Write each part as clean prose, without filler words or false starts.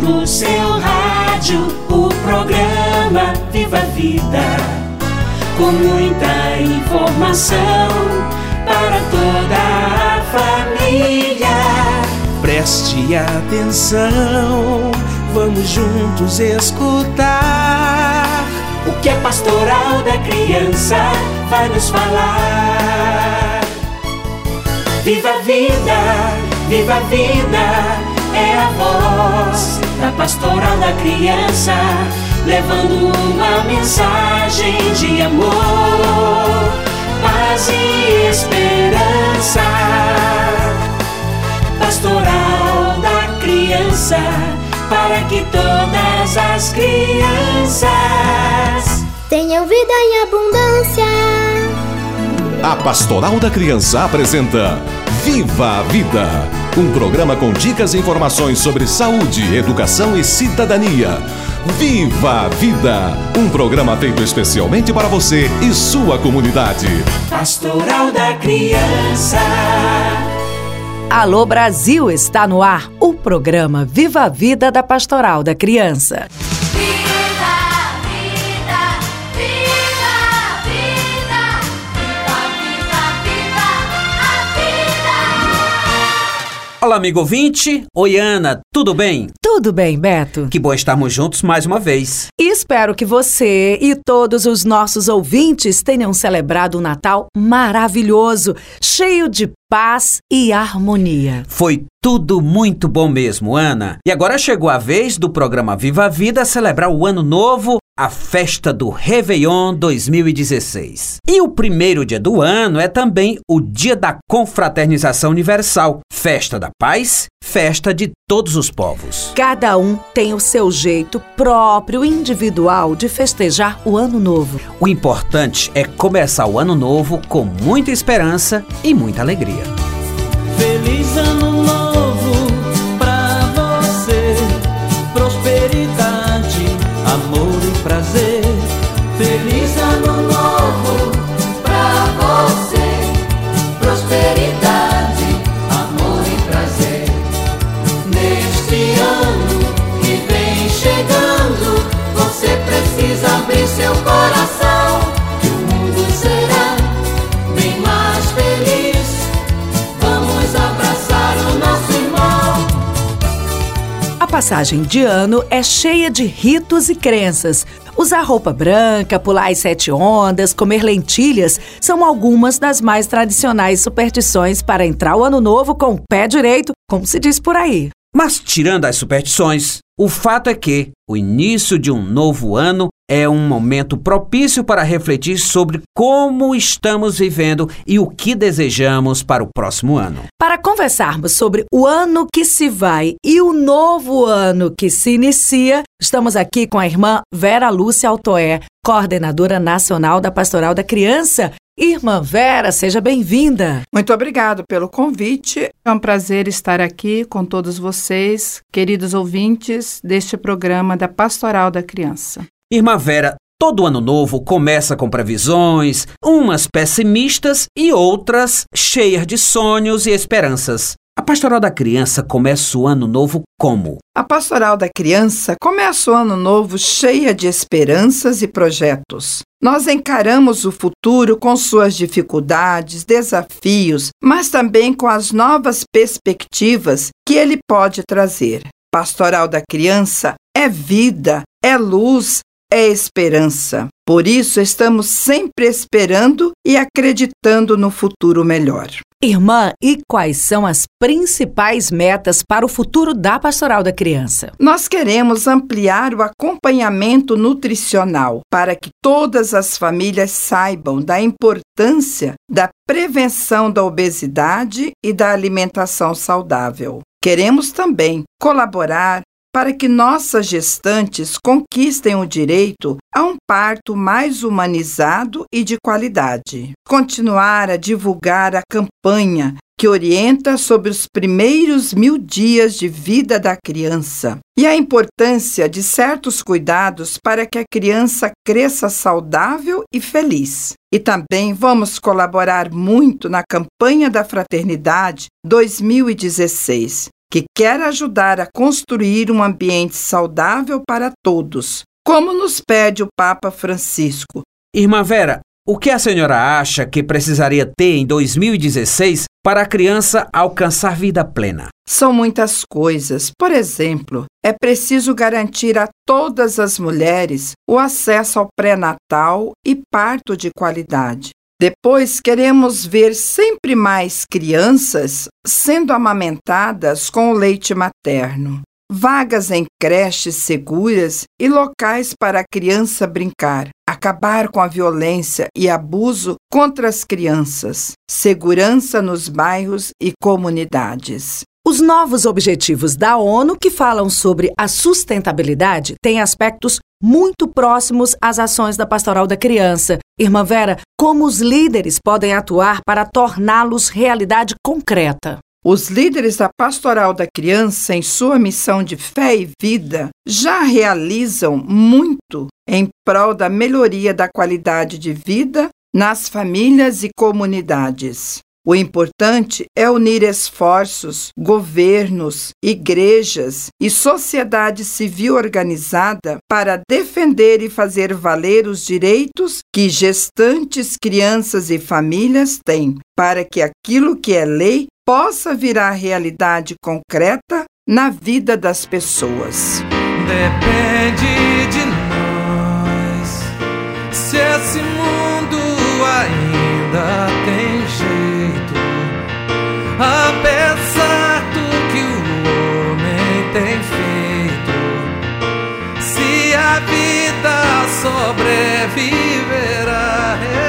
no seu rádio o programa Viva a Vida, com muita informação para toda a família. Preste atenção, vamos juntos escutar o que a Pastoral da Criança vai nos falar. Viva a vida, viva a vida, é a voz da Pastoral da Criança, levando uma mensagem de amor, paz e esperança. Pastoral da Criança, para que todas as crianças tenham vida em abundância. A Pastoral da Criança apresenta Viva a Vida, um programa com dicas e informações sobre saúde, educação e cidadania. Viva a Vida, um programa feito especialmente para você e sua comunidade. Pastoral da Criança. Alô Brasil, está no ar o programa Viva a Vida da Pastoral da Criança. Olá, amigo ouvinte. Oi, Ana, tudo bem? Tudo bem, Beto? Que bom estarmos juntos mais uma vez. E espero que você e todos os nossos ouvintes tenham celebrado um Natal maravilhoso, cheio de paz e harmonia. Foi tudo muito bom mesmo, Ana. E agora chegou a vez do programa Viva a Vida celebrar o Ano Novo, a festa do Réveillon 2016. E o primeiro dia do ano é também o Dia da Confraternização Universal, festa da paz, festa de todos os povos. Cada um tem o seu jeito próprio, individual, de festejar o Ano Novo. O importante é começar o Ano Novo com muita esperança e muita alegria. Feliz Ano Novo pra você, prosperidade, amor e prazer. Feliz Ano Novo pra você, prosperidade, amor e prazer. Neste ano que vem chegando, você precisa abrir seu coração, que o mundo será bem mais feliz. Vamos abraçar o nosso irmão. A passagem de ano é cheia de ritos e crenças. Usar roupa branca, pular as 7 ondas, comer lentilhas são algumas das mais tradicionais superstições para entrar o ano novo com o pé direito, como se diz por aí. Mas, tirando as superstições, o fato é que o início de um novo ano é um momento propício para refletir sobre como estamos vivendo e o que desejamos para o próximo ano. Para conversarmos sobre o ano que se vai e o novo ano que se inicia, estamos aqui com a irmã Vera Lúcia Altoé, coordenadora nacional da Pastoral da Criança. Irmã Vera, seja bem-vinda. Muito obrigado pelo convite. É um prazer estar aqui com todos vocês, queridos ouvintes deste programa da Pastoral da Criança. Irmã Vera, todo ano novo começa com previsões, umas pessimistas e outras cheias de sonhos e esperanças. A Pastoral da Criança começa o ano novo como? A Pastoral da Criança começa o ano novo cheia de esperanças e projetos. Nós encaramos o futuro com suas dificuldades, desafios, mas também com as novas perspectivas que ele pode trazer. Pastoral da Criança é vida, é luz, é esperança. Por isso, estamos sempre esperando e acreditando no futuro melhor. Irmã, e quais são as principais metas para o futuro da Pastoral da Criança? Nós queremos ampliar o acompanhamento nutricional para que todas as famílias saibam da importância da prevenção da obesidade e da alimentação saudável. Queremos também colaborar para que nossas gestantes conquistem o direito a um parto mais humanizado e de qualidade. Continuar a divulgar a campanha que orienta sobre os primeiros 1000 dias de vida da criança e a importância de certos cuidados para que a criança cresça saudável e feliz. E também vamos colaborar muito na campanha da Fraternidade 2016, que quer ajudar a construir um ambiente saudável para todos, como nos pede o Papa Francisco. Irmã Vera, o que a senhora acha que precisaria ter em 2016 para a criança alcançar vida plena? São muitas coisas. Por exemplo, é preciso garantir a todas as mulheres o acesso ao pré-natal e parto de qualidade. Depois, queremos ver sempre mais crianças sendo amamentadas com o leite materno, vagas em creches seguras e locais para a criança brincar, acabar com a violência e abuso contra as crianças, segurança nos bairros e comunidades. Os novos objetivos da ONU que falam sobre a sustentabilidade têm aspectos muito próximos às ações da Pastoral da Criança. Irmã Vera, como os líderes podem atuar para torná-los realidade concreta? Os líderes da Pastoral da Criança, em sua missão de fé e vida, já realizam muito em prol da melhoria da qualidade de vida nas famílias e comunidades. O importante é unir esforços, governos, igrejas e sociedade civil organizada para defender e fazer valer os direitos que gestantes, crianças e famílias têm, para que aquilo que é lei possa virar realidade concreta na vida das pessoas. Depende de nós se esse mundo ainda tem jeito, apesar do que o homem tem feito. Se a vida sobreviverá.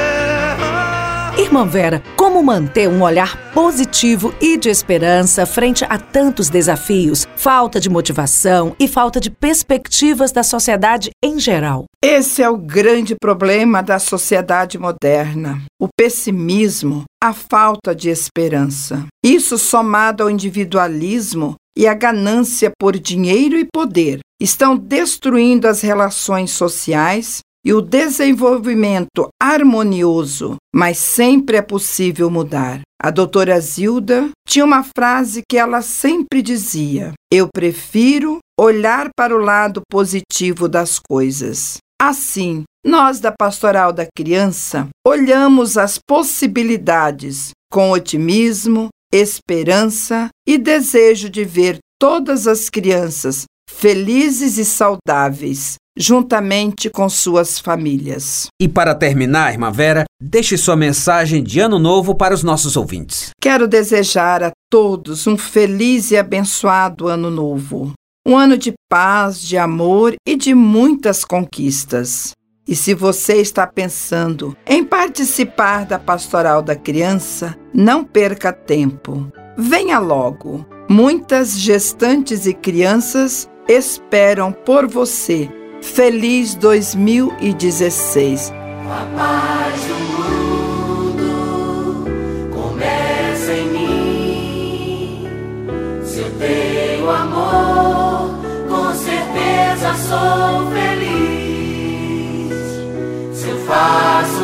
Irmã Vera, como manter um olhar positivo e de esperança frente a tantos desafios, falta de motivação e falta de perspectivas da sociedade em geral? Esse é o grande problema da sociedade moderna, o pessimismo, a falta de esperança. Isso, somado ao individualismo e à ganância por dinheiro e poder, estão destruindo as relações sociais e o desenvolvimento harmonioso, mas sempre é possível mudar. A doutora Zilda tinha uma frase que ela sempre dizia: eu prefiro olhar para o lado positivo das coisas. Assim, nós da Pastoral da Criança olhamos as possibilidades com otimismo, esperança e desejo de ver todas as crianças felizes e saudáveis, juntamente com suas famílias. E para terminar, irmã Vera, deixe sua mensagem de Ano Novo para os nossos ouvintes. Quero desejar a todos um feliz e abençoado Ano Novo. Um ano de paz, de amor e de muitas conquistas. E se você está pensando em participar da Pastoral da Criança, não perca tempo. Venha logo. Muitas gestantes e crianças esperam por você. Feliz 2016. A paz do mundo começa em mim. Se eu tenho amor, com certeza sou feliz. Se eu faço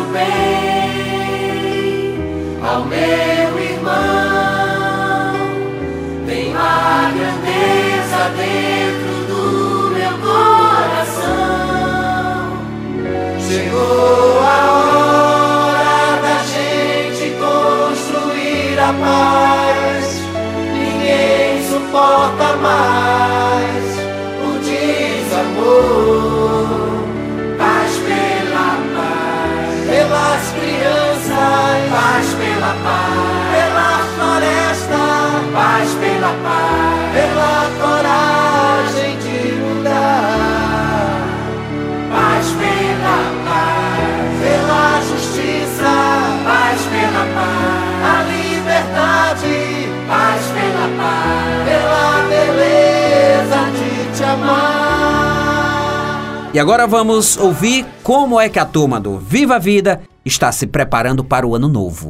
bem ao meu irmão, tenho a grandeza dentro do meu coração. Chegou a hora da gente construir a paz. Ninguém suporta mais o desamor. Paz pela paz, pelas crianças. Paz pela paz, pela floresta. Paz pela paz, pela coragem de mudar. Paz pela paz, pela justiça. Paz pela paz, a liberdade. Paz pela paz, pela beleza de te amar. E agora vamos ouvir como é que a turma do Viva a Vida está se preparando para o Ano Novo.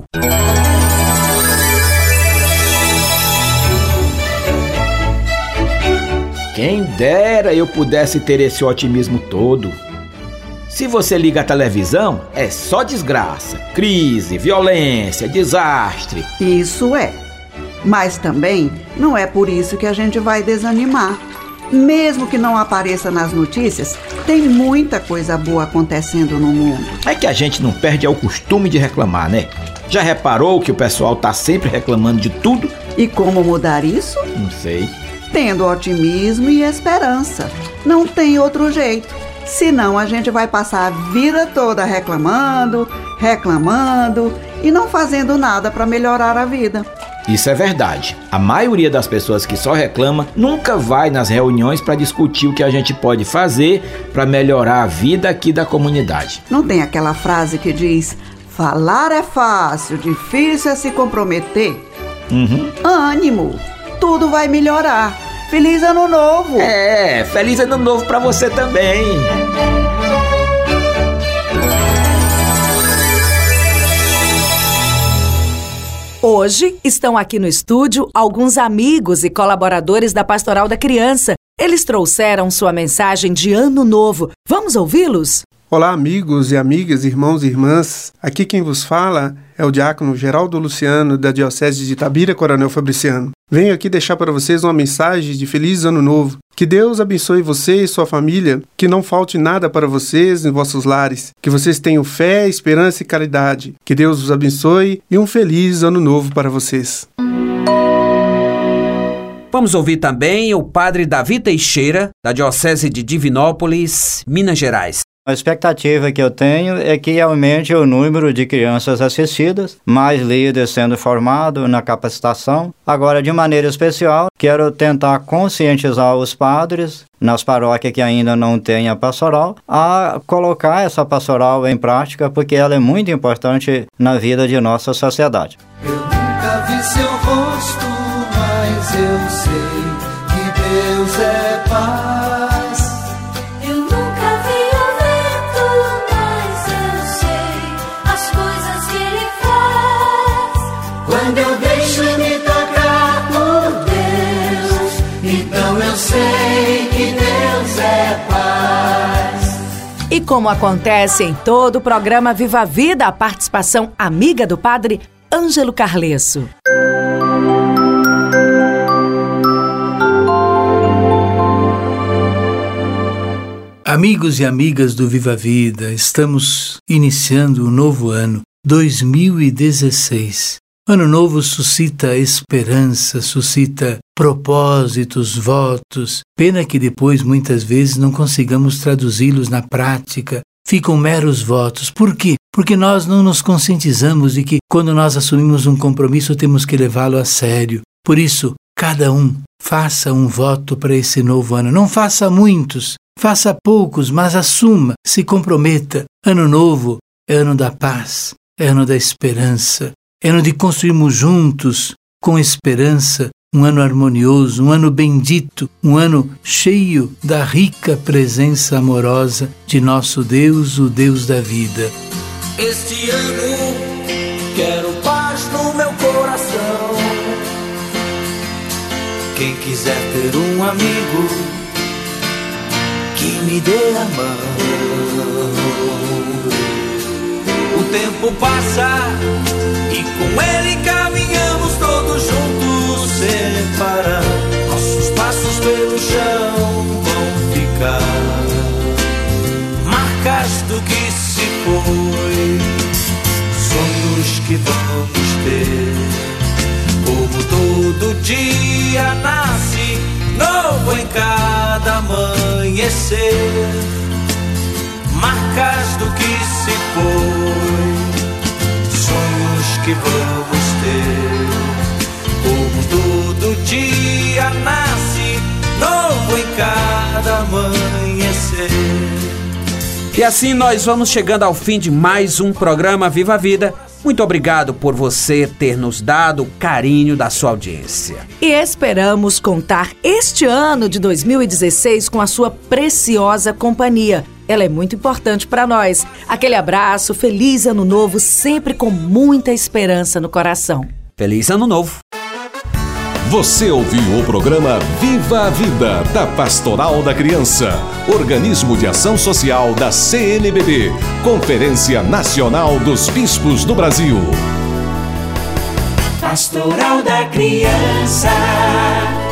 Quem dera eu pudesse ter esse otimismo todo. Se você liga a televisão, é só desgraça, crise, violência, desastre. Isso é. Mas também não é por isso que a gente vai desanimar. Mesmo que não apareça nas notícias, tem muita coisa boa acontecendo no mundo. É que a gente não perde o costume de reclamar, né? Já reparou que o pessoal tá sempre reclamando de tudo? E como mudar isso? Não sei. Tendo otimismo e esperança. Não tem outro jeito. Senão a gente vai passar a vida toda reclamando e não fazendo nada para melhorar a vida. Isso é verdade. A maioria das pessoas que só reclama nunca vai nas reuniões para discutir o que a gente pode fazer para melhorar a vida aqui da comunidade. Não tem aquela frase que diz: falar é fácil, difícil é se comprometer? Ânimo! Tudo vai melhorar. Feliz Ano Novo! Feliz Ano Novo para você também! Hoje estão aqui no estúdio alguns amigos e colaboradores da Pastoral da Criança. Eles trouxeram sua mensagem de Ano Novo. Vamos ouvi-los? Olá, amigos e amigas, irmãos e irmãs. Aqui quem vos fala é o diácono Geraldo Luciano, da Diocese de Itabira, Coronel Fabriciano. Venho aqui deixar para vocês uma mensagem de Feliz Ano Novo. Que Deus abençoe você e sua família, que não falte nada para vocês em vossos lares, que vocês tenham fé, esperança e caridade. Que Deus os abençoe e um Feliz Ano Novo para vocês. Vamos ouvir também o padre Davi Teixeira, da Diocese de Divinópolis, Minas Gerais. A expectativa que eu tenho é que aumente o número de crianças assistidas, mais líderes sendo formados na capacitação. Agora, de maneira especial, quero tentar conscientizar os padres nas paróquias que ainda não têm a pastoral, a colocar essa pastoral em prática, porque ela é muito importante na vida de nossa sociedade. Eu nunca vi seu rosto, mas eu sei que Deus é paz. Quando eu deixo me tocar por Deus, então eu sei que Deus é paz. E como acontece em todo o programa Viva a Vida, a participação amiga do padre Ângelo Carlesso. Amigos e amigas do Viva a Vida, estamos iniciando um novo ano, 2016. Ano Novo suscita esperança, suscita propósitos, votos. Pena que depois, muitas vezes, não consigamos traduzi-los na prática. Ficam meros votos. Por quê? Porque nós não nos conscientizamos de que, quando nós assumimos um compromisso, temos que levá-lo a sério. Por isso, cada um faça um voto para esse novo ano. Não faça muitos, faça poucos, mas assuma, se comprometa. Ano Novo é ano da paz, é ano da esperança. É ano de construirmos juntos, com esperança, um ano harmonioso, um ano bendito, um ano cheio da rica presença amorosa de nosso Deus, o Deus da vida. Este ano quero paz no meu coração. Quem quiser ter um amigo que me dê a mão. O tempo passa e com ele caminhamos todos juntos sem parar. Nossos passos pelo chão vão ficar marcas do que se foi, sonhos que vamos ter. Como todo dia nasce novo em cada amanhecer, marcas do que se foi, sonhos que vamos ter. Como todo dia nasce novo em cada amanhecer. E assim nós vamos chegando ao fim de mais um programa Viva a Vida. Muito obrigado por você ter nos dado o carinho da sua audiência. E esperamos contar este ano de 2016 com a sua preciosa companhia. Ela é muito importante para nós. Aquele abraço, feliz ano novo, sempre com muita esperança no coração. Feliz ano novo. Você ouviu o programa Viva a Vida, da Pastoral da Criança, organismo de ação social da CNBB, Conferência Nacional dos Bispos do Brasil. Pastoral da Criança.